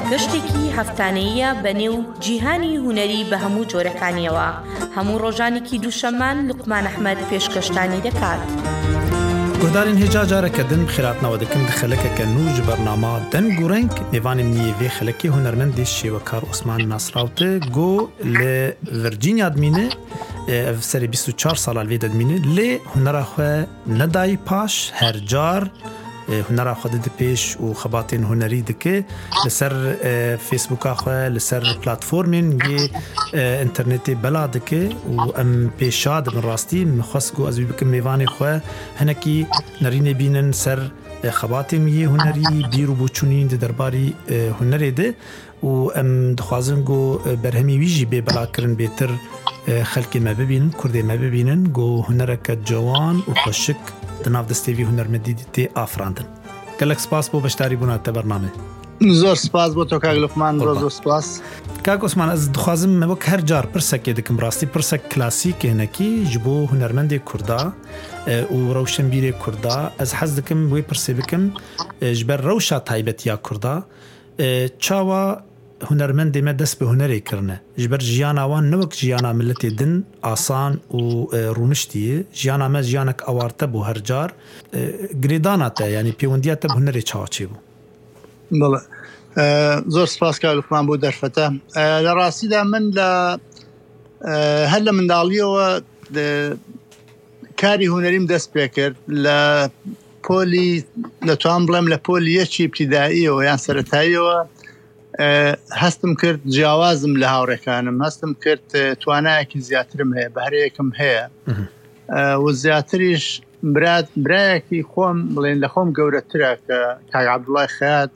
گەشتێکی هەفتانەیە بەنێو جیهانی هونەری بە هەموو جۆرەکانیەوە. هەموو ڕۆژانێکی دووشەممان لوقمان ئەحمەد پێشکەشتانی دەکات. گودارین هجا جارەکە دن بخیراتنەوە دەکەم خەلەکەکە نوژ بەرنامە دەنگ و ڕەنگ نێوانم نیەوێ خەلەکی هونەرمەندی شێوەکار عوسمان ناسراوتە گۆ لە ڤرجینیا دمینە ev serê 24 sala vê de dimîne lê hunera xwe nedayî paş her car hunera xwe dide pêş û xebatên hunerî dike li ser Facebooka xwe li ser platformên yê internetê bela dike û em pêşa dibin rastî min xwest got ez bikim mêvanê xwe hinekî nerînê bînin ser xebatên yê hunerî bîr û boçûnîn di derbarî hunerê de û em dixwazin got berhemî wî jî bê belakirin bêtir خەلکی me bibînin, Kurdê me bibînin got hunereke ciwan û xweşik di nav destê vî hunermendî tê afirandin. Gelek spas bo beşdarî bûna te bername. Zor spas bo to kak Luqman, zor spas. Kak Osman, ez dixwazim me wek her car pirsekê dikim rastî pirsek klasîk hinekî ji bo hunermendê Kurda û rewşenbîrê Kurda. Ez hez dikim wê pirsê bikim ji ber rewşa taybetiya Kurda çawa hunermendê me dest bi hunerê kirine. Ji ber jiyana wan ne wek jiyana milletê din asan û rûniştî. Jiyana me jiyanek awarte bû her car. Girêdana te yanî pêwendiya te bi hunerê çawa çêbû? Bele. Zor spas kak Luqman bû derfete. Li rastî de min li her li mindaliyê we karî hunerîm dest pê kir. Li polî detwan biڵێm li polî yekî îbtîdaîyê yan seretayî we هەستم کرد جیاوازم لە هاوڕێکانم هەستم کرد توانایەکی زیاترم هەیە بەهرەیەکم هەیە و زیاتریش برایەکی خۆم بڵێن لە خۆم گەورەترە کە کاک عەبدوڵای خەیات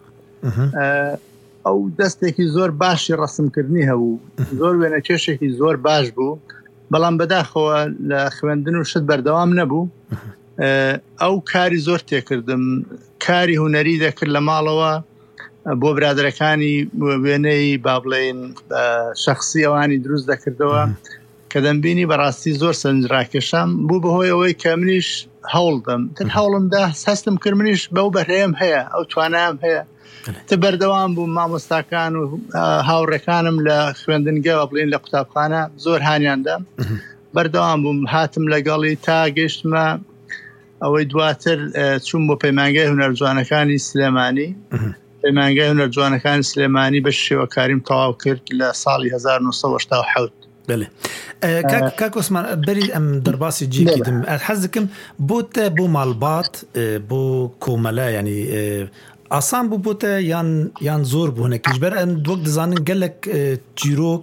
ئەو دەستێکی زۆر باشی ڕەسمکردنی هەبوو زۆر وێنەکێشێکی زۆر باش بوو بەڵام بەداخەوە لە خوێندن و شت بەردەوام نەبوو ئەو کاری زۆر تێکردم کاری هونەری دەکرد لە ماڵەوە بۆ برادرەکانی وێنەی با بڵێن شەخسی ئەوانی دروست دەکردەوە کە دەمبینی بەڕاستی زۆر سەرنجڕاکێشام بوو بەهۆی ئەوەی کە منیش هەوڵدەم تر هەوڵمدا هەستم کرد منیش بەو بەهرەیەم هەیە ئەو توانام هەیە تر بەردەوام بووم مامۆستاکان و هاوڕێکانم لە خوێندنگەوە بڵێن لە قوتابخانە زۆر هانیاندا بەردەوام بووم هاتم لەگەڵی تا گەیشتمە ئەوەی دواتر چوون بۆ پەیمانگای هونەرجوانەکانی سلێمانی پەیمانگای هونەرجوانەکانی سلێمانی بە شێوەکاریم تەواو کرد لە ساڵی 1970. بله. کاک عوسمان بەری ئەم دەرباسی جێکی دم حەز دکم بۆ te بۆ ماڵبات بۆ کۆمەلە ینی ئاسان بوو بۆ te یان زۆر بوو هەنێکیش بەر ئەم وەک دەزانن gelek çîrok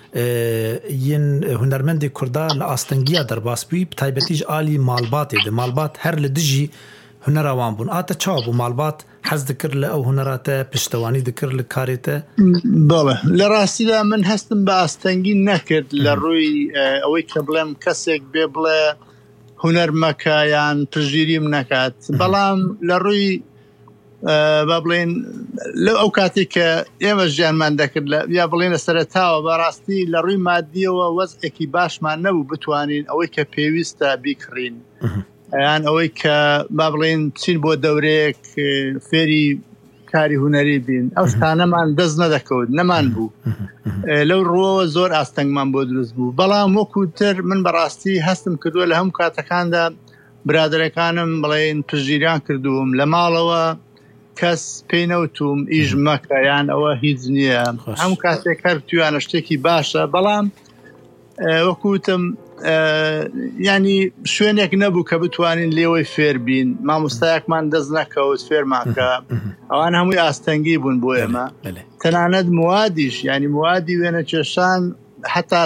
yên hunermendê Kurda li astengiya derbas bûî bi taybetî ji alî malbatê de malbat her li dijî hunera wan bûn a te çawa bû malbat hez dikir li ew hunera te piştewanî dikir li karê te بەڵێ لە ڕاستیدا من هەستم بە ئاستەنگی نەکرد لە ڕووی ئەوەی کە بڵێم کەسێک بێ بڵێ هونەر مەکە یان پژگیریم نەکات بەڵام لە ڕووی با بڵێن لەو ئەو کاتێک کە ئێمە ژیانمان دەکرد یا بڵێنە سەرەتاوە بەڕاستی لە ڕووی مادیەوە وەزعێکی باشمان نەبوو بتوانین ئەوەی کە پێویستە بیکڕین یان ئەوەی کە با بڵێن چین بۆ دەورەیەک فێری کاری هونەری بین ئەو شتانەمان دەست نەدەکەوت نەمان بوو لەو ڕۆوە زۆر ئاستەنگمان بۆ دروست بوو بەڵام وەکوتر من بەڕاستی هەستم کردووە لە هەموو کاتەکاندا برادرەکانم بڵێن پژگیریان کردووم لە ماڵەوە کەس پێی نەوتوم ئیش مەکە یان ئەوە هیچ نییە هەموو کاتێک هەر توانە شتێکی باشە بەڵام وەکوتم ینی شوێنێک نەبوو کە بتوانین لێوەی فێر بین مامۆستایەکمان دەست نەکەوت فێرمانکە ئەوان هەمووی ئاستەنگی بوون بۆ ئێمە تەنانەت موادیش ینی موادی وێنە کێشان حتا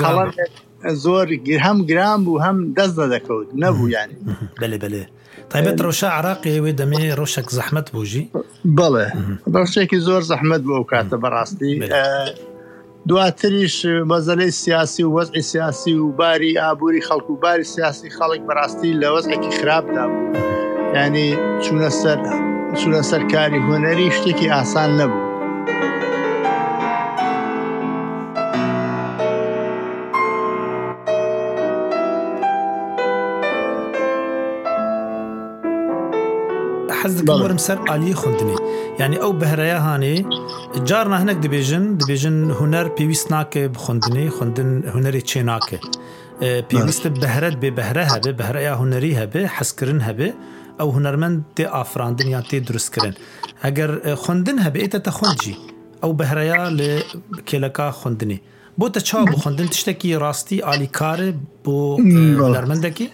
زۆر هەم گران بوو هەم دەست نەدەکەوت نەبوو ینی بەێ تایبەت ڕۆژە عراقی وێ دەمێ ڕۆژێک زەحمەت بووژی بەڵێ ڕۆژێکی زۆر زەحمەت بوو ئەو کاتە بەڕاستی دواتریش مەزەلەی سیاسی و وەزعی سیاسی و باری ئابووری خەڵک و باری سیاسی خەڵک بەڕاستی لە وەزعێکی خراپدا بوو ینی چوونە سەر کاری هونەری شتێکی ئاسان نەبوو حزك ورم سر آلية خندني يعني أو بهريا هاني جارنا هناك دبيجن هنر بيويسناك بخندني خندن هنري تشيناك بيويست بهرد ببهرها بهريا هنريها بحسكرنها ب أو هنرمند تي آفراندن يعني تي درسكرن اگر خندنها بإيتا تخندجي أو بهريا لكيلكا خندني بو تشاب خندن تشتكي راستي آلي كار بو هنرمندكي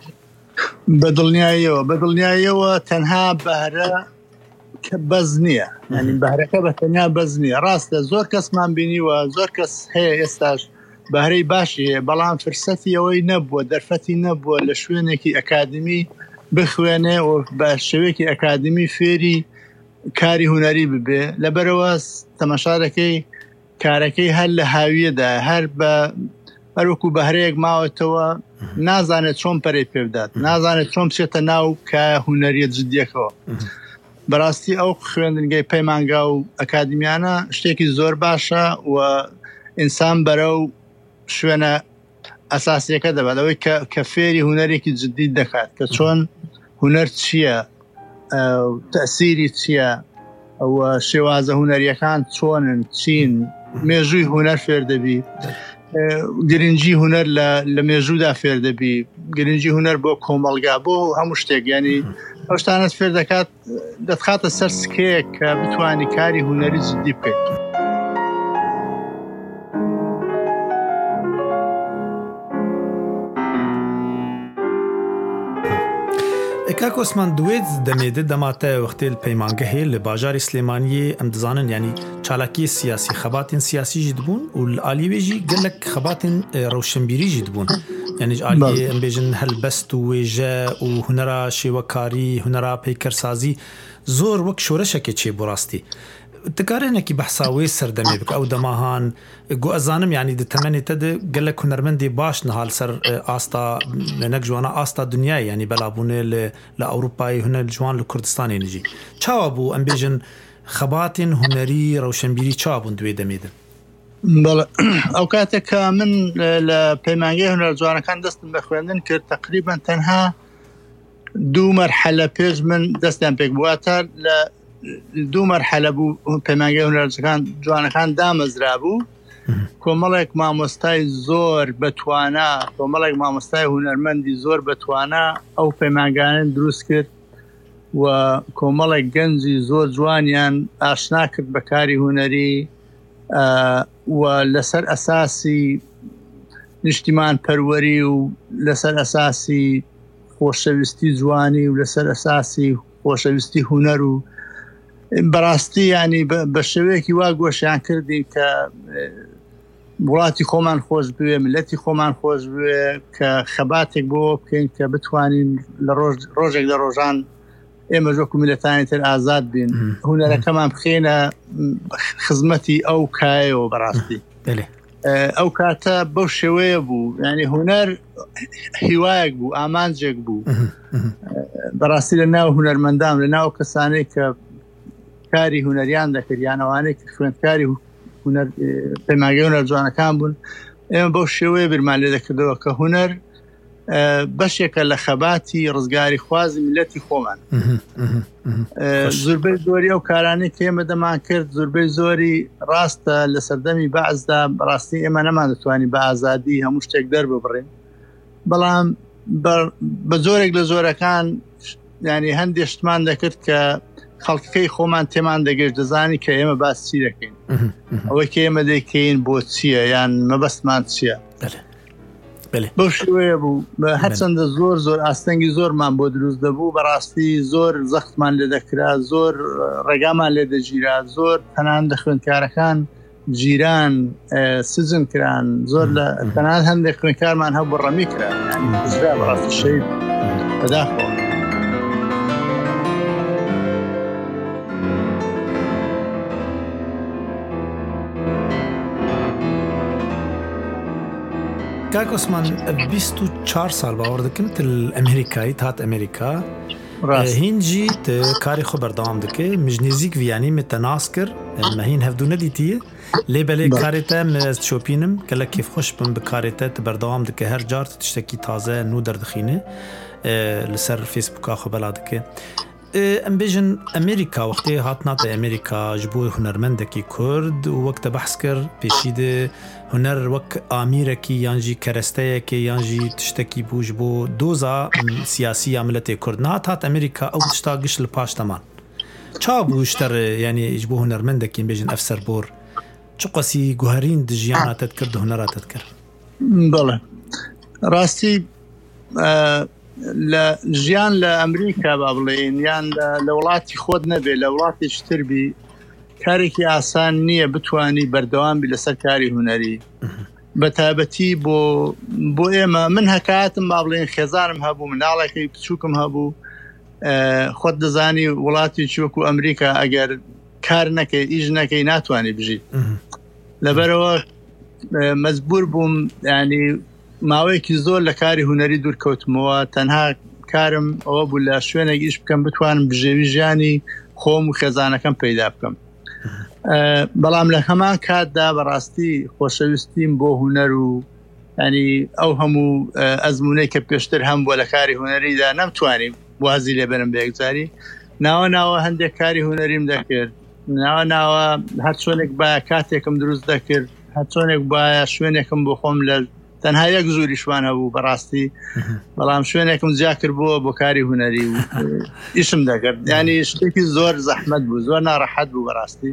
بدلنيايو وتنها بهرة بزنية يعني بهرة كبتنها بزنية راست زور كس ما بيني وزور كس هي استاج بهري باشي بلان فرصتي وي نبوة درفتي نبوة لشوينكي أكاديمي بخوانه وبشويكي أكاديمي فيري كاري هنري ببي لبرواز تماشاركي كاركي هل هاوية دا هەروەکو بەهرەیەک ماوەتەوە نازانێت چۆن پەرەی پێ بدات نازانێت چۆن بچێتە ناو کە هونەریە جدیەکەوە بەڕاستی ئەو خوێندنگەی پەیمانگا و ئەکادمیانە شتێکی زۆر باشە و ئینسان بەرەو شوێنە ئەساسیەکە دەبێت ئەوەی کە فێری هونەرێکی جدی دەکات کە چۆن هونەر چییە تەسیری چییە ئەوە شێوازە هونەریەکان چۆنن چین مێژووی هونەر فێر دەبی گرنگی هونەر لە مێژوودا فێر دەبی گرنگی هونەر بۆ کۆمەڵگا بۆ هەموو شتێک ینی ئەو شتانەت فێر دەکات دەتخاتە سەر سکەیەک کە بتوانی کاری هونەری جدی بکەیت. کاک عثمان دوید دمیده دماته وقتی پیمانگه لباجار سلیمانی ام دزانن یعنی چالاکی سیاسی خباتین سیاسی جدبون و العالیه جی گلک خباتین روشنبیری جدبون یعنی عالیه ام بیجن هلبست و ویجه و هنرا شیوکاری هنرا پیکرسازی زور وک شورشکه چی براستی تكارهنا كي بحثاوي سردمي بك أو دماهان جو أزانم يعني دتمني تد قلك هنرمندي باش نهال سر آستا نك جوانا آستا دنياي يعني بلابونه لأوروباي هنا الجوان لكردستاني نجي چاوابو أم بيجن خباتين هنري روشنبيري چاوابون دوي دميدن بله أو كاتك من لبيمانجي هنر جوانا كان دستن بخواندن كر تقريبا تنها دو مرحلة بيج من دستن بيك بواتر دو مرحلة بو پەیمانگەی هونەرەکان جوانەکان دامەزرابوو کۆمەڵێک مامۆستای زۆر بەتوانە کۆمەڵێک مامۆستای هونەرمەندی زۆر بەتوانە ئەو پەیمانگانە دروست کرد و کۆمەڵێک گەنجی زۆر جوانیان ئاشنا کرد بە کاری هونەری و لەسەر ئەساسی نیشتیمان پەروەری و لەسەر ئەساسی خۆشەویستی جوانی و لەسەر ئەساسی خۆشەویستی هونەر و بەڕاستی ینی بە شێوەیەکی وا گۆشیان کردین کە وڵاتی خۆمان خۆش بوێ ملەتی خۆمان خۆش بوێ کە خەباتێک بۆ بکەین کە بتوانین لە ڕۆژێک لە ڕۆژان ئێمە وەکو میلەتانی تر ئازاد بین هونەرەکەمان بخێنە خزمەتی ئەو کایەوە بەڕاستی ئەو کاتە بەو شێوەیە بوو ینی هونەر هیوایەک بوو ئامانجێک بوو بەڕاستی لە ناو هونەرمەندان لە ناو کەسانەی کە کاری هونەریان دەکردیانەوانەی کە خوێندکاری پەیمانگەی هونەر جوانەکان بوون ئێمە بەو شێوەیە بیرمان لێ دەکردەوە کە هونەر بەشێکە لە خەباتی ڕزگاری خوازی میلەتی خۆمان زۆربەی زۆری ئەو کارانەی کە ئێمە دەمان کرد زۆربەی زۆری ڕاستە لە سەردەمی بەعزدا بەڕاستی ئێمە نەمان دەتوانین بە ئازادی هەموو شتێک دەرببڕین بەڵام بە زۆرێک لە زۆرەکان ینی هەندێک شتمان دەکرد کە خەڵکەکەی خۆمان تێمان دەگەشت دەزانی کە ئێمە باس چی دەکەین ئەوەی کە ئێمە دەیکەین بۆ چییە یان مەبەستمان چییە بەو شێوەیە بوو هەرچەندە زۆر ئاستەنگی زۆرمان بۆ دروست دەبوو بەڕاستی زۆر زەختمان لێ دەکرا زۆر ڕێگامان لێ دەگیرا زۆر تەنان لە خوێندکارەکان جیران سزن کران زۆر لە تەنان هەندێک خوێندکارمان هەبوو ڕەمی کرا کوژرا بەڕاستی شەید بەداخەوە کاک عثمان 24 سال باور دکم تل امریکایی تات امریکا هینجی کاری خو بردام دکه مجنزیک ویانی متناس کر مهین هفدو ندیتیه لیبلی کاریتا مز شوپینم کلا کیف خوش بم بکاریتا بردام دکه هر جار تشتکی تازه نو دردخینه لسر فیسبوک خو بلا دکه ام بيجن امريكا وقتی هاتنات امريكا جبو هنرمندکی کرد و وقت بحث کر پیشیده هنر وک آمیرکی یانجی کرستهکی یانجی تشتکی بوج بو دوزا سیاسی عملت کرد نات هات امريكا او تشتاقش لپاش تمان چا بوشتر يعني جبو هنرمندکی بيجن افسر بور چو قسی گوهرین دجیانا تذكر هنرا تذكر بله راستی لجيان لأمريكا بابلين يان لولاتي خود نبي لولاتي اشتربي كاريكي آسان نية بتواني بردوان بلسر كاري هنري بتابتي بو إيما منها كاتم بابلين خزانم هابو من علاكي بتشوكم هابو خود دزاني ولاتي تشوكو أمريكا أجر كارنكي إيجنكي ناتواني بجي لبروا مزبور بوم يعني ماوەیەکی زۆر لە کاری هونەری دوور کەوتمەوە تەنها کارم ئەوە بوو لە شوێنێک ئیش بکەم بتوانم بژێوی ژیانی خۆم و خێزانەکەم پەیدا بکەم بەڵام لە هەمان کاتدا بەڕاستی خۆشەویستیم بۆ هونەر و ینی ئەو هەموو ئەزمونەی کە پێشتر هەم بووە لە کاری هونەریدا نەمتوانیم وازی لێبەرم بەیەکجاری ناوە هەندێک کاری هونەریم دەکرد ناوە هەر چۆنێک بایە کاتێکم دروست دەکرد هەر چۆنێک بایە شوێنێکم بۆ خۆم لە تەنها یەک زوری شوانە بوو بەڕاستی بەڵام شوێنێکم جیا کرد بۆ کاری هونەری و ئیشم دەکرد ینی شتێکی زۆر زەحمەت بوو زۆر ناڕەحەت بوو بەڕاستی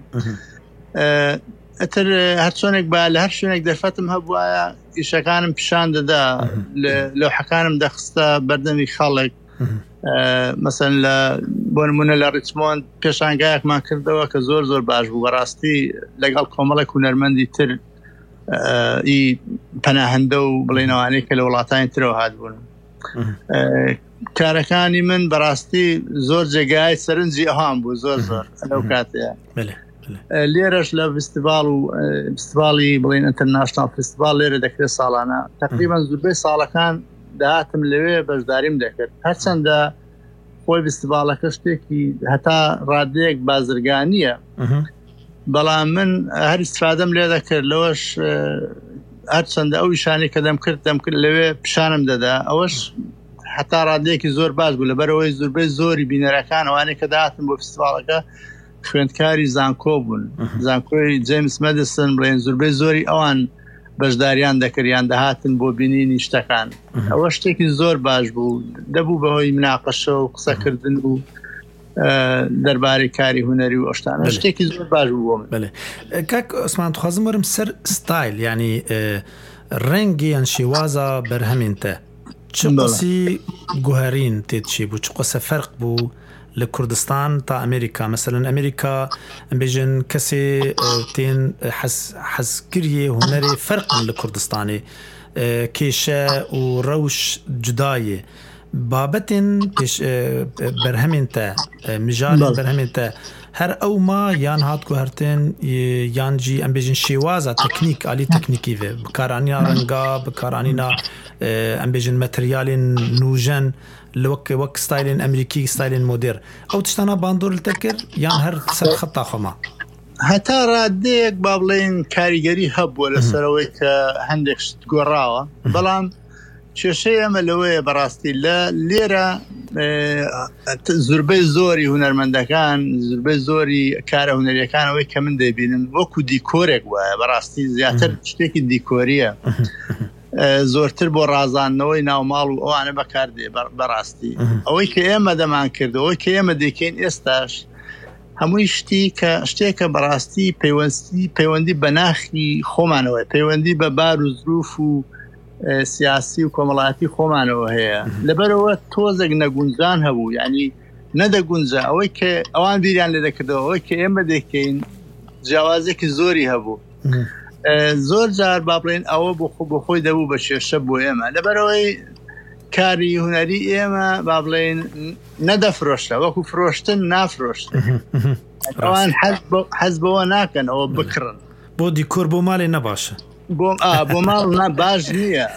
ئەتر هەر چۆنێک با لە هەر شوێنێک دەرفەتم هەبووایە ئیشەکانم پیشان دەدا لەوحەکانم دەخستە بەردەمی خەڵک مەسەن بۆ نمونە لە ریچمۆند پێشانگایەکمان کردەوە کە زۆر باش بوو بەڕاستی لەگەڵ کۆمەڵێک هونەرمەندی تر ئی پەناهەندە و بڵێنەوانەی کە لە وڵاتانی ترەوە هاتبوون کارەکانی من بەڕاستی زۆر جێگای سەرنجی ئەوان بوو زۆر لەو کاتەیە لێرەش لە فستیڤاڵی بڵێن ئینتەرناشنال فستیڤاڵ لێرە دەکرێت ساڵانە تقریباً زۆربەی ساڵەکان داهاتم لەوێ بەشداریم دەکرد هەرچەندە خۆی فستیڤاڵەکە شتێکی هەتا ڕادەیەک بازرگانیە بەڵام من هەر استفادەم لێ دەکرد لەوەش هەرچەندە ئەو ئیشانی کە دەمکرد لەوێ پیشانم دەدا ئەوەش هەتا ڕادەیەکی زۆر باش بوو لەبەرەوەی زۆربەی زۆری بینەرەکان ئەوانەی کە داهاتن بۆ فستیڤاڵەکە خوێندکاری زانکۆ بوون زانکۆی جیمس مەدیسن بڵێن زۆربەی زۆری ئەوان بەشداریان دەکردیان دەهاتن بۆ بینینی شتەکان ئەوە شتێکی زۆر باش بوو دەبوو بەهۆی مناقەشە و قسەکردن و دەربارەی کاری هونەری و ئەشتانە شتێکی زۆر باش بوو بەڵێ کاک ئۆسمان دخوازم وەرم سەر ستایل ینی ڕەنگی یان شێوازە بەرهەمێنتە چ قەسی گوهرین تێتچی بوو چ قەسە فەرق بوو لە کوردستان تا ئەمریکا مەسەلەن ئەمریکا بێژن کەسێ تێن حەزکریە هونەرێ فەرقن لە کوردستانی کێشە و ڕەوش جودایە بابەتێن بەرهەمێنتە مژال بەرهەمێنتە هەر ئەو ما یان هات گوهرتێن یانجی ئەم بێژن شێوازە تەکنیک عالی تەکنیکی vê بکارانینا ڕەنگا بکارانینا ئەم بێژن مەتریالên نوژەن وەک ستایلên ئەمریکی ستایلên مۆدێر ئەو تشتانە باندۆر دەکرد یان هەر سەر خەتا خۆما هەتا ڕادەیەک با بڵێن کاریگەری هەبووە لەسەرەوەی کە هەندێک شت گۆڕاوە بەڵام کێشەی ئەمە لەوەیە بەڕاستی لە لێرە زۆربەی زۆری هونەرمەندەکان زۆربەی زۆری کارە هونەریەکان ئەوەی کە من دەبینم وەکو دیکۆرێک وایە بەڕاستی زیاتر شتێکی دیکۆریە زۆرتر بۆ ڕازاندنەوەی ناوماڵ و ئەوانە بەکاردێ بەڕاستی ئەوەی کە ئێمە دەمان کردو ئەوەی کە ئێمە دەکەین ئێستاش هەمووی شتێکە بەڕاستی پەیوەندی بە ناخی خۆمانەوە پەیوەندی بە بار و زروف و سیاسی و کۆمەڵایەتی خۆمانەوە هەیە لەبەرەوە تۆزێک نەگونجان هەبوو یعنی نەدەگونجە ئەوەی کە ئەوان بیریان لێ دەکردەوە ئەوەی کە ئێمە دەکەین جیاوازێکی زۆری هەبوو زۆر جار با بڵێن ئەوە بۆ خۆی دەبوو بە شێشە بۆ ئێمە لەبەرەوەی کاری هونەری ئێمە با بڵێن نەدەفرۆشتە وەکو فرۆشتن نافرۆشتن ئەوان حەز بەوە ناکەن ئەوە بکڕن بۆ دیکۆر بۆ ماڵێ نەباشە بۆ ماڵ باش نییە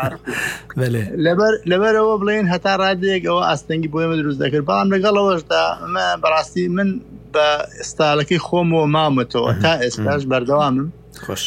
لەبەرەوە بڵێن هەتا ڕادەیەک ئەوە ئاستەنگی بۆ ئێمە دروست دەکرد بەڵام لەگەڵەوەشدا ئەمە بەڕاستی من بە ئێستاڵەکەی خۆمەوە مامەتەوە تا ئێستاش بەردەوامم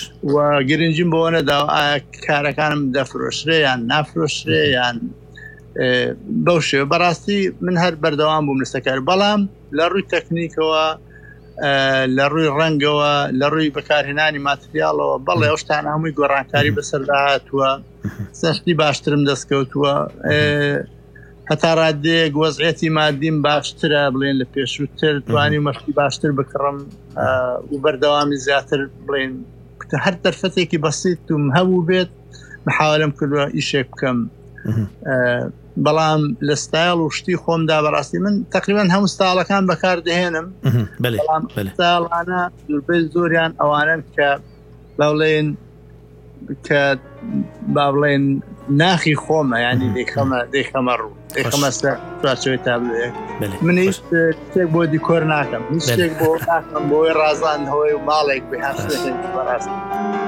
و گرنگیم بۆ نەداوە ئایا کارەکانم دەفرۆشرێ یان نافرۆشرێ یان بەو شێوە بەڕاستی من هەر بەردەوام بووم لەسەکار بەڵام لە ڕووی تەکنیکەوە لە ڕووی ڕەنگەوە لە ڕووی بەکارهێنانی ماتریالەوە بەڵێ ئەو شتانە هەمووی گۆڕانکاری بەسەرداهاتووە سەشتی باشترم دەستکەوتووە هەتا ڕادێک وەزعەتی مادیم باشترە بڵێن لە پێشووتر توانی مەشتی باشتر بکڕم و بەردەوامی زیاتر بڵێن هەر دەرفەتێکی بەسیتم هەبوو بێت محاولەم کردووە ئیشێک بکەم بەڵام لە ستایل و شتی خۆمدا بەڕاستی من تقریبان هەموو ستایلەکان بەکار دەهێنم بەڵام ستایلانە زۆربەی زۆریان ئەوانن کە باڵێن کە باڵێن ناخی خۆمە ینی دەیخەمە ڕوو دەیخەمە سوارچەوەی تابلوەیەک من هیچ شتێک بۆ دیکۆر ناکەم هیچ شتێک بۆ ناکەم بۆی ڕازاندنەوەی و ماڵێک بێ هەر شتێک بەڕاستی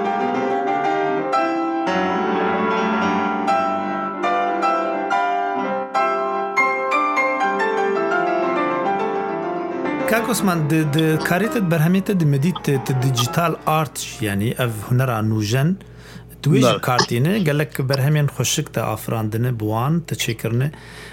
کاک عوسمان کاریتت بەرهەمێتە دمەدیت دیجیتال ئارت ینی ئەڤ هونەرا نوژەن دوێژ کارتینە گەلک بەرهەمێن خۆشک تە ئافراندنە بوان تە چێکردنە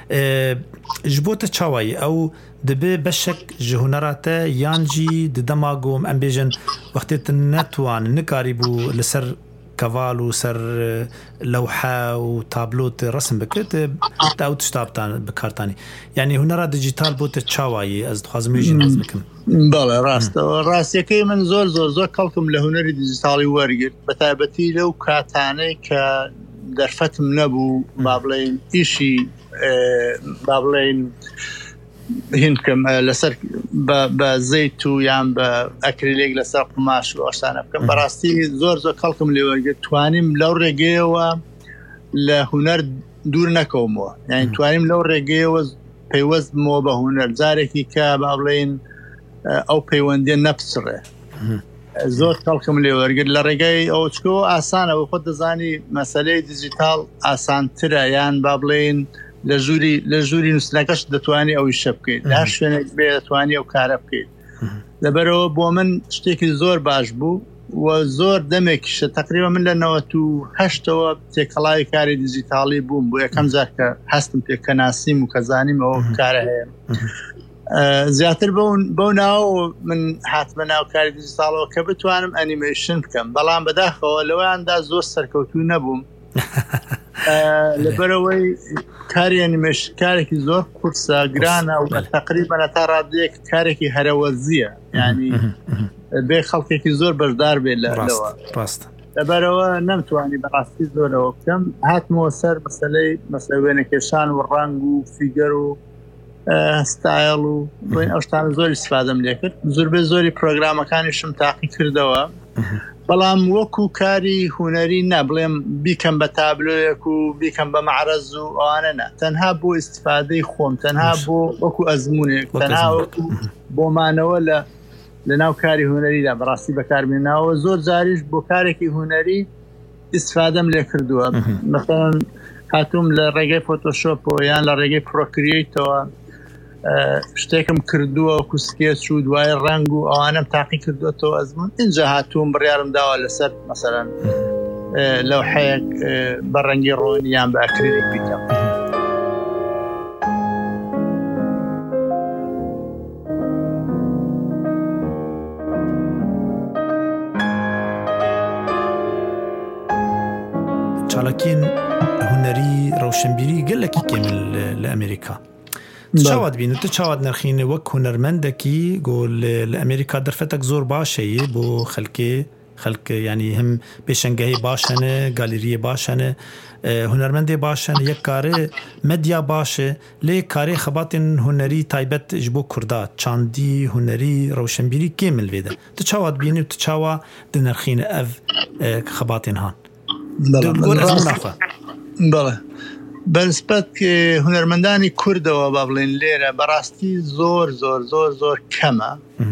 ji bo te çawayî ew dibe beşek ji hunera te yan jî di dema gom em bêjin wextê tu netwanin nikarîbû li ser keval û ser lewhe û tablo te resim bike te ew tişta bikartanî yanî hunera dijîtal bo te çawayî ez dixwazim wê jî ez bikim بەڵێ ڕاستەوە ڕاستیەکەی من زۆر کەڵکم لە هونەری دیجیتاڵی وەرگرت بە تایبەتی لەو کاتانەی کە دەرفەتم نەبوو با بڵێن ئیشی با بڵێن هینکەم لەسەر بە زەیت و یان بە ئەکریلێک لەسەر قماش و ئەشتانە بکەم بەڕاستی زۆر کەڵکم لێ وەرگرت توانیم لەو ڕێگەیەوە لە هونەر دوور نەکەومەوە یعنی توانیم لەو ڕێگەیەوە پەیوەستمەوە بە هونەر جارێکی کە با بڵێن ئەو پەیوەندیە نەپسڕێ زۆر کەڵکم لێ وەرگرت لە ڕێگەی ئەو چکەوە ئاسانەوە خۆت دەزانی مەسەلەی دیجیتال ئاسانترە یان با بڵێن لە ژووری نووسنەکەش دەتوانی ئەوی شە بکەیت هەر شوێنێک بێ دەتوانی ئەو کارە بکەیت لەبەرەوە بۆ من شتێکی زۆر باش بوو و زۆر دەمێکیشە تقریبا من لە 98ەوە تێکەڵاوی کاری دیجیتاڵی بووم بۆ یەکەم جار کە هەستم پێکە ناسیم و کەزانیم ئەوە کارە هەیە زیاتر بەو ناو من هاتمە ناو کاری دیجیتاڵەوە کە بتوانم ئەنیمەیشن بکەم بەڵام بەداخەوە لەوەیاندا زۆر سەرکەوتوو نەبووم لەبەرەوەی کاری ئەنیمەیشن کارێکی زۆر قورسە گرانە و تقریبا تا ڕادەیەک کارێکی هەرەوەزیە ینی بێ خەڵکێکی زۆر بەشدار بێت لەوە لەبەرەوە نەمتوانی بەڕاستی زۆرەوە بکەم هاتمەوە سەر مەسەلەی وێنەکێشان و ڕەنگ و فیگەر و ستایل و بۆین ئەو شتانە زۆر ئیسفادەم لێ کرد زۆری پرۆگرامەکانیشم تاقی کردەوە بەڵام وەکو کاری هونەری نەبڵێم بیکەم بە تابلۆیەک و بیکەم بە معرەز و ئەوانە نە تەنها بۆ ئیسفادەی خۆم تەنها بۆ وەکو ئەزمونێک تەنها وەکو بۆمانەوە لە ناو کاری هونەریدا بەڕاستی بەکاربێناوە زۆر جاریش بۆ کارێکی هونەری ئیسفادەم لێ کردووە مثلا هاتووم لە ڕێگەی فۆتۆشۆپ یان لە ڕێگەی پرۆکریێتەوە شتێکم کردووە وەکو سکێچ و دوای ڕەنگ و ئەوانم تاقی کردوێتەوە ئەزمون اینجا هاتووم بڕیارم داوە لەسەر مەسەلەن لەوحەیەک بە ڕەنگی ڕۆنی یان بە ئەکریلیک بیکەم چالاکین هونەری ڕەوشنبیری گەلێکی کێمن لە ئەمریکا چاوات بین و تو چاوات نرخینە وەک هونەرمەندێکی گۆ لە ئەمریکا دەرفەتێک زۆر باشەیە بۆ خەڵک ینی هەم پێشەنگەهی باشەنە گالریە باشەنە هونەرمەندێ باشەنە یەک کارێ مەدیا باشە لێ کارێ خەباتین هونەری تایبەت ji بۆ کووردا چاندی هونەری ڕەوشنبیری کێمل وێدە تو چاوات بینی و تو چاوا دنرخینە ئەڤ خەباتین هان بەڵێ بەنسبەت هونەرمەندانی کوردەوە با بڵێن لێرە بەڕاستی زۆر کەمە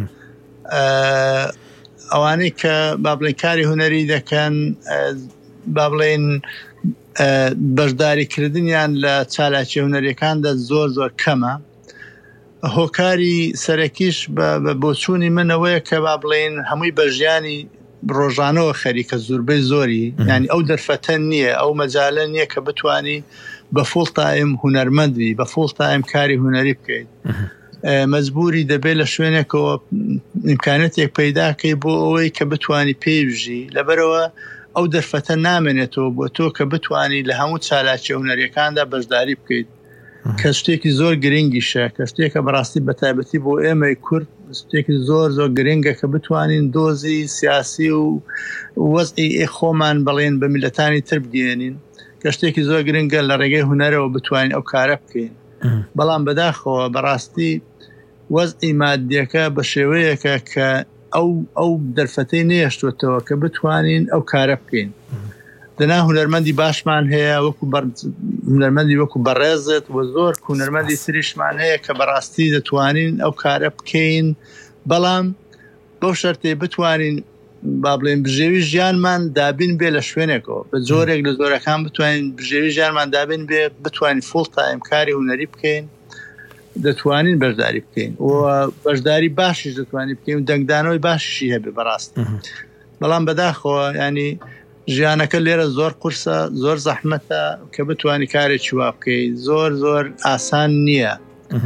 ئەوانەی کە با بڵێن کاری هونەری دەکەن با بڵێن بەشداریکردنیان لە چالاکی هونەریەکاندا زۆر کەمە هۆکاری سەرەکیش بە بۆچوونی منەوەیە کە با بڵێن هەمووی بە ژیانی ڕۆژانەوە خەریکە زۆربەی زۆری ینی ئەو دەرفەتە نییە ئەو مەجالە نییە کە بتوانی بە فوڵ تایم هونەرمەندی بە فوڵ تایم کاری هونەری بکەیت مەجبوری دەبێت لە شوێنێکەوە ئیمکانەتێک پەیداکەی بۆ ئەوەی کە بتوانی پێیژی لەبەرەوە ئەو دەرفەتە نامێنێتەوە بۆ تۆ کە بتانی لە هەموو چالاکی هونەریەکاندا بەشداری بکەیت کە شتێکی زۆر گرنگیشە کە شتێکە بەڕاستی بەتایبەتی بۆ ئێمەی کورد شتێکی زۆر زۆر گرنگە کە بتوانین دۆزی سیاسی و وەزئی خۆمان بەڵێن بە میلەتانی تر بگەێنین کە شتێکی زۆر گرنگە لە ڕێگەی هونەرەوە بتوانین ئەو کارە بکەین بەڵام بەداخەوە بەڕاستی وەزئی مادیەکە بە شێوەیەکە کە ئەو دەرفەتەی نێشتوێتەوە کە بتوانین ئەو کارە بکەین دنا هونەرمەندی باشمان هەیە وەکو هونەرمەندی وەکو بەڕێزت و زۆر هونەرمەندی تریشمان هەیە کە بەڕاستی دەتوانین ئەو کارە بکەین بەڵام بەو شەرتێ بتوانین با بڵێن بژێوی ژیانمان دابین بێ لە شوێنێکەوە بە جۆرێک لە زۆرەکان بتوانین بژێوی ژیانمان دابین بێ بتوانین فوڵ تایم کاری هونەری بکەین دەتوانین بەشداری بکەین و بەشداری باشیش دەتوانین بکەین و دەنگدانەوەی باشیشی هەبێ بەڕاستی بەڵام بەداخەوە ینی ژیانەکە لێرە زۆر قورسە زۆر زەحمەتە کە بتوانی کارێکی وا بکەیت زۆر زۆر ئاسان نییە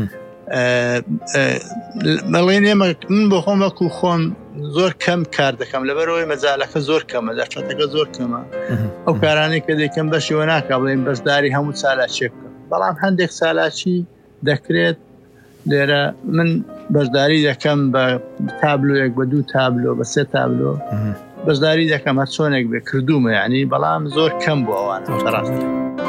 بەڵێن ئێمە من بۆ خۆم وەکو خۆم زۆر کەم کار دەکەم لەبەرەوەی مەجالەکە زۆر کەمە دەرفەتەکە زۆر کەمە ئەو کارانەی کە دەکەم بەشیوە ناکە بڵێن بەشداری هەموو چالاچێک بکەم بەڵام هەندێک چالاکی دەکرێت لێرە من بەشداری دەکەم بە تابلۆیەک بە 2 تابلۆ بە 3 تابلۆ بەشداری دەکەم هەر چۆنێک بێ کردومە یعنی بەڵام زۆر کەم بۆ ئەوانە بەڕاستی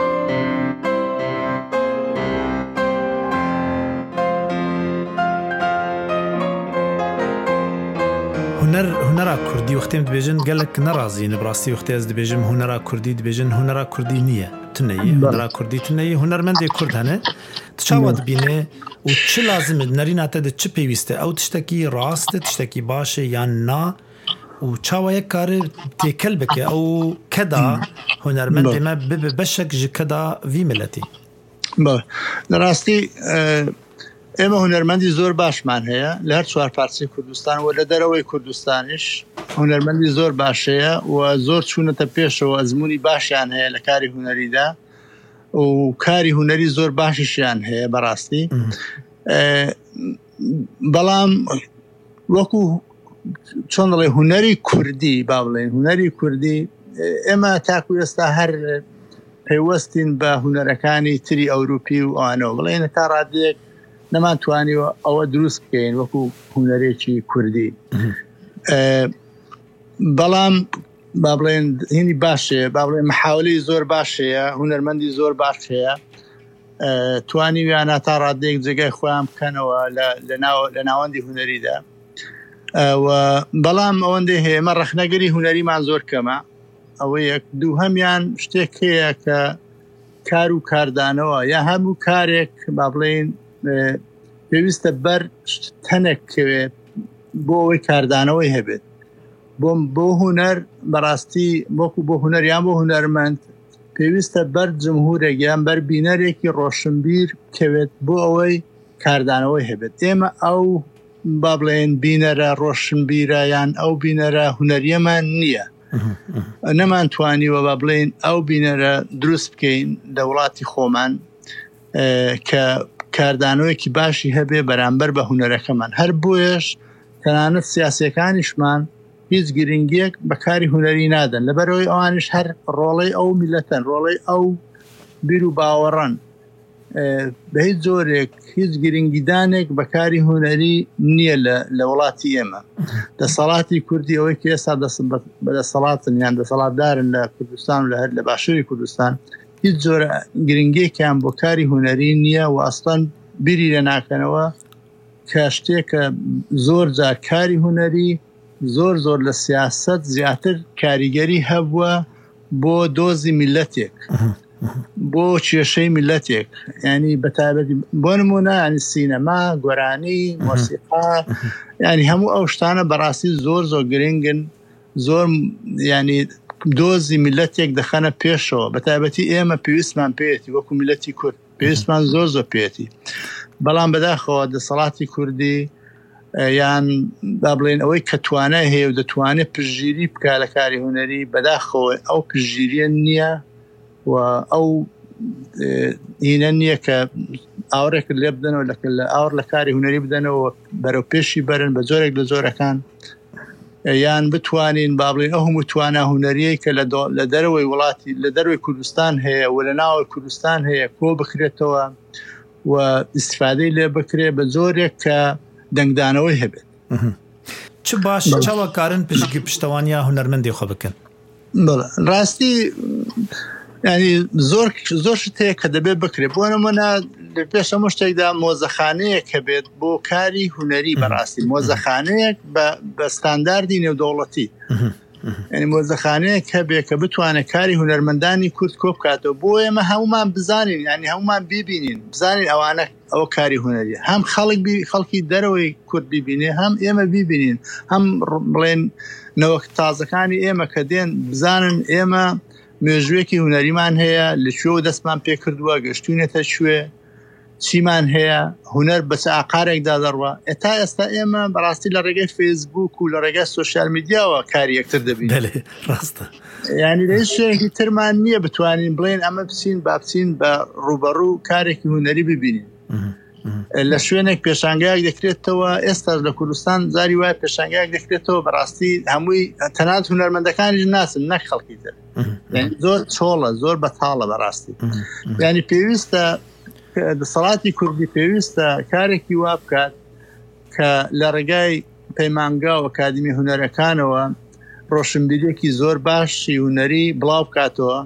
هونەرا کوردی وەختێم دەبێژن گەلک نەڕازین بڕاستی وەختی ئەس دەبێژم هونەرا کوردی دەبێژن هونەرا کوردی نییە تنەیە هونەرا کوردی تنەیە هونەرمەندێک کورد هەنێ چاوە دبینێ و چ لازمت نەریناتە دە چ پێویستە ئەو تشتێکی ڕاستە تشتێکی باشە یان نا و چاوەیە کارە تێکەل بکە ئەو کەدا هونەرمەند ئێمە ببێ بەشێک ژ کەدا وی ملەتی لە ڕاستی ئێمە هونەرمەندی زۆر باشمان هەیە لە هەر چوار پارچەی کوردستان و لە دەرەوەی کوردستانیش هونەرمەندی زۆر باشەیە و زۆر چوونەتە پێشەوە ئەزمموی باشیان هەیە لە کاری هونەریدا و کاری هونەری زۆر باشیشیان هەیە بەڕاستی بەڵام وەکو چۆن دەڵێ هونەری کوردی با بڵێن هونەری کوردی ئێمە تاکو ئێستا هەر پەیوەستین بە هونەرەکانی تری ئەوروپی و ئەوانەوە بڵێن تا ڕادێک نەمانتوانیوە ئەوە دروست بکەین وەکو هونەرێکی کوردی بەڵام با بڵێن هینی باشەیە با بڵێن محاولەی زۆر باشەیە هونەرمەندی زۆر باش هەیە توانی ویانە تا ڕادێک جێگای خۆیان بکەنەوە لە ناوەندی هونەریدا بەڵام ئەوەندەی هەیە ئێمە ڕەخنەگەری هونەریمان زۆر کەمە ئەوە یەک دووهەمیان شتێک هەیە کە کار و کاردانەوە یا هەموو کارێک با بڵێن پێویستە بەر تەنێکوێت بۆ ئەوەی کاردانەوەی هەبێت بۆ هونەر بەڕاستی بۆکو بۆ هونەریان بۆ هونەرمەند پێویستە بەر جمهورێک یان بەر بینەرێکی ڕۆشنبیر کەوێت بۆ ئەوەی کاردانەوەی هەبێت ئێمە ئەو با بڵێن بینەرە ڕۆشنبیرە یان ئەو بینەرە هونەریەمان نییە نەمانتوانیوە با بڵێن ئەو بینەرە دروست بکەین لە وڵاتی خۆمان کە کاردانەوەیکی باشی هەبێ بەرامبەر بە هونەرەکەمان هەر بۆیش تەنانەت سیاسەکانیشمان هیچ گرنگیەک بەکاری هونەری نادەن لەبەرەوەی ئەوانش هەر ڕۆڵەی ئەو میلەتەن ڕۆڵەی ئەو بیر و باوەڕەن بە هیچ جۆرێک هیچ گرنگیدانێک بەکاری هونەری نییە لە وڵاتی ئێمە دەسەڵاتی کوردی ئەوەی کە ئێستا بەدەسەڵاتن یان دەسەڵاتدارن لە کوردستان و لە باشووری کوردستان هیچ جۆرە گرنگێکیان بۆ کاری هونەری نییە و ئەستان بیری لە ناکەنەوە کە شتێکە زۆر جار کاری هونەری زۆر زۆر لە سیاست زیاتر کاریگەری هەبووە بۆ دۆزی میلەتێک بۆ کێشەی میلەتێک ینی بەتابەتی بۆ نمونە ینی سینەما گۆرانی مۆسیقا ینی هەموو ئەو شتانە بەڕاستی زۆر زۆر گرنگن زۆر ینی دۆزی میلەتێک دەخەنە پێشەوە بەتابەتی ئێمە پێویستمان پێێتی وەکو میلەتی کورد پێویستمان زۆر زۆر پێێتی بەڵام بەداخەوە دەسەڵاتی کوردی یان با بڵێن ئەوەی کە توانای هەیە و دەتوانێت پشگیری بکە لە کاری هونەری بەداخەوە ئەو پشگیریە نییە و ئەو هینە نییە کە ئاورێک لێ بدەنەوە لە ئاور لە کاری هونەری بدەنەوە بەرەو پێشی بەرن بە جۆرێک لە جۆرەکان یان بتوانین با بڵێن ئەو هەموو توانە هونەریەی کە لە دەرەوەی وڵاتی لە دەروی کوردستان هەیە و لە ناوی کوردستان هەیە کۆ بکرێتەوە و استفادەی لێ بکرێ بە جۆرێک کە دەنگدانەوەی هەبێت. چ باش چاوە کارن پشکی پشتەوانیا هونەرمەندی خۆ بکەن؟ ڕاستی ینی زۆر شت هەیە کە دەبێت بکرێت بۆ نمونە پێش هەموو شتێکدا مۆزەخانەیەک کە بێت بۆ کاری هونەری بەڕاستی مۆزەخانەیەک بە ستانداردی نێودەوڵەتی ینی مۆزەخانەیەک هەبێت کە بتوانێت کاری هونەرمەندانی کورد کۆ بکاتەوە بۆ ئێمە هەمومان بزانین ینی هەمومان بیبینین بزانین ئەوانە ئەوە کاری هونەری هەم خەڵکی دەرەوەی کورد بیبینێ هەم ئێمە بیبینین هەم بڵێن نەوەک تازەکانی ئێمە کە دێن بزانن ئێمە مێژوویەکی هونەریمان هەیە لەکوێ دەستمان پێ کردووە گەشتوونێتە کوێ چیمان هەیە هونەر بە چ ئاقارێکدا دەڕوە ئێستا ئێمە بەڕاستی لە ڕێگەی فێسبوک و لە ڕێگەی سۆشیال میدیاوە کاری یەکتر دەبین ڕاستە ینی لە هیچ شتێکی ترمان نییە بتوانین بڵێن ئەمە بچین با بچین بە ڕوبەڕوو کارێکی هونەری ببینین لە شوێنێک پێشانگایك دەکرێتەوە ئێستاش لە کوردستان زاری وایە پێشانگایك دەکرێتەوە بەڕاستی هەمووی تەنانەت هونەرمەندەکانیش ناسن نەک خەڵکی تر زۆر چۆڵە زۆر بەتاڵە بەڕاستی ینی پێویستە دەسەڵاتی کوردی پێویستە کارێکی وا بکات کە لە ڕێگای پەیمانگا و ئەکادمی هونەرەکانەوە ڕۆشنبیرێکی زۆر باشی هونەری بڵاو بکاتەوە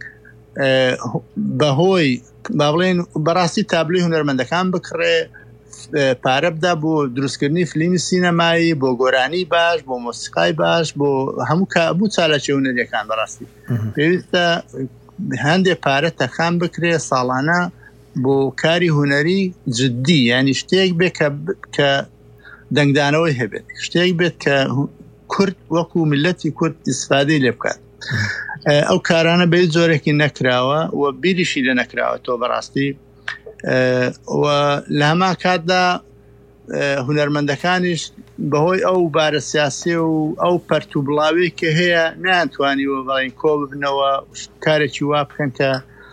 بەهۆی با بڵێن بەڕاستی تابلوی هونەرمەندەکان بکڕێ پارە بدا بۆ دروستکردنی فیلمی سینەمایی بۆ گۆرانی باش بۆ مۆسیقای باش بۆ هەموو چالەکی هونەریەکان بەڕاستی پێویستە هەندێک پارە تەخام بکرێ ساڵانە بۆ کاری هونەری جددی ینی شتێک بێت کە دەنگدانەوەی هەبێت شتێک بێت کە کورد وەکو ملەتی کورد ئیسفادەی لێ بکات ئەو کارانە بە جۆرێکی نەکراوە و بیریشی لە نەکراوە تۆ بەڕاستی و لە هەمان کاتدا هونەرمەندەکانیش بەهۆی ئەو بارە سیاسی و ئەو پەرت و بڵاوی کە هەیە ناتوانیوە بەڵێن کۆ ببنەوە کارێکی وا بکەن کە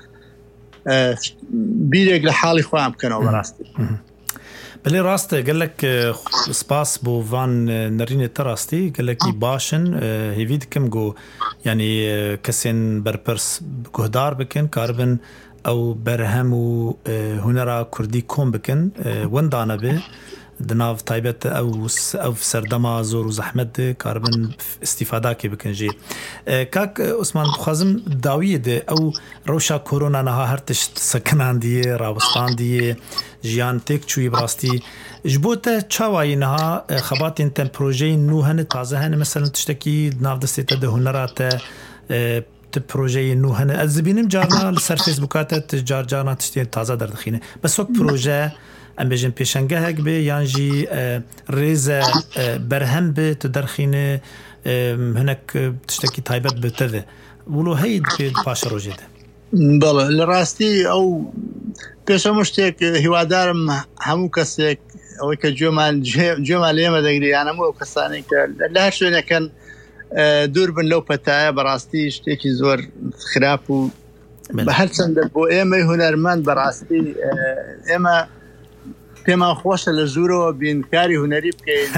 بیرێک لە حاڵی خۆیان بکەنەوە بەڕاستی. بەڵێ ڕاستە گەلێک سپاس بۆ ڤان نەرینێتە ڕاستی گەلێکی باشن هێوی دکەم گۆ ینی کەسێن بەرپرس گۆدار بکەن کاربن ئەو بەرهەم و هونەرا کوردی کۆم بکەن وەندانە بێ دناو تایبەت ئەو سەردەما زۆر و زەحمەت کاربن استیفاداکێ بکەن ژێ کاک عوسمان خوازم داویە دێ ئەو ڕەوشا کۆرۆنا نەها هەر تشت سەکناندیە ڕاوەستاندیە ژیان تێک چووی بڕاستی ji bo te çawayî niha xebatên te projeyên nû hene taze hene mesela tiştekî navdestê te de hunera te tu projeyên nû hene ez dibînim carna li ser Facebooka te carna tiştên taze derdixîne besok proje em bêjin pêşengehek bê yan jî rêze berhem bê tu derxîne hinek tiştekî taybet bi te ve wilo heyî dipê paşa rojê de بەڵێ لە ڕاستی ئەو پێشەمە شتێک هیوادارم هەموو کەسێک ئەوەی کە گوێمان لێمە دەگری یانەموو ئەو کەسانی کە لە هەر شوێنەکەن دوور بن لەو پەتایە بەڕاستی شتێکی زۆر خراپ و بە هەرچەندە بۆ ئێمەی هونەرمەند بەڕاستی ئێمە پێمان خۆشە لە ژوورەوە بینکاری هونەری بکەین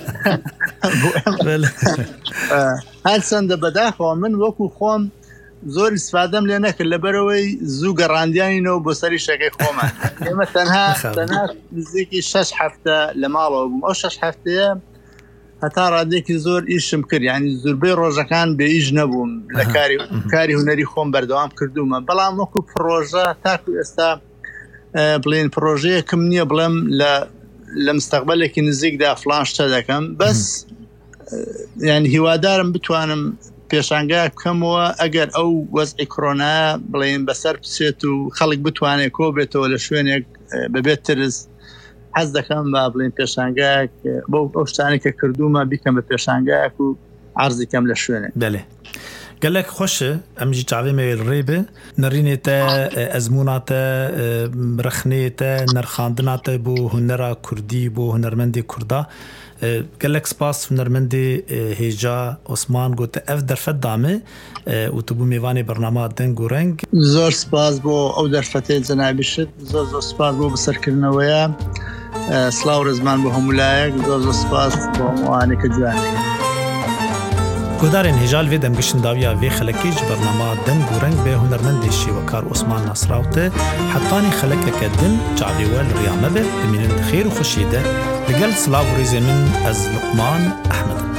هەرچەندە بەداخەوە من وەکو خۆم زۆر ئیسفادەم لێ نەکرد لەبەرەوەی زوو گەڕاندیانینەوە بۆ سەری شەکەی خۆمان ئێمە تەنها نزیکی 6 هەفتە لە ماڵەوە بووم ئەو 6 هەفتەیە هەتا ڕادێکی زۆر ئیشم کرد ینی زۆربەی ڕۆژەکان بێ ئیش نەبووم لە کاری هونەری خۆم بەردەوام کردومە بەڵام وەکو پرۆژە تاکو ئێستا بڵێن پرۆژەیەکم نییە بڵێم لە مستەقبەلێکی نزیکدا فڵان شتە دەکەم بەس ینی هیوادارم بتوانم پێشانگای بکەمەوە ئەگەر ئەو وەزعی کۆرۆنایە بڵێن بەسەر بچێت و خەڵک بتوانێت کۆ بێتەوە لە شوێنێک بەبێت ترس حەز دەکەم با بڵێن پێشانگایەک بۆ ئەو شتانی کە کردومە بیکەم بە پێشانگایەک و عەرزی کەم لە شوێنێک بەڵێ قالك خوش امجي تعبي ما الريبه نرينيتا ازموناتا رخنيتا نرخاندناتا بو هنرا كردي بو هنرمندي كردا قالك سباس هنرمندي هيجا عثمان قلت اف درفت دامه وتبو ميواني برنامه دنگ و رنگ زور سپاس بو او درفته جنابی شد زور سپاس بو بسرکردنەوەیە سلااو ڕزمان بۆ هەمولایەک زۆر سپاس بۆ هەمووانێک کە جوانێک گودارên hêja li vê demgişindawiya vê xelekê ji bernama deng û reng bê hunermendê şêwekar Osman Nasraw te hetanî xelekeke din çavê we li riya me be bimînin xêr û xweşî de li gel silav û rêzê min ez Luqman Ehmed.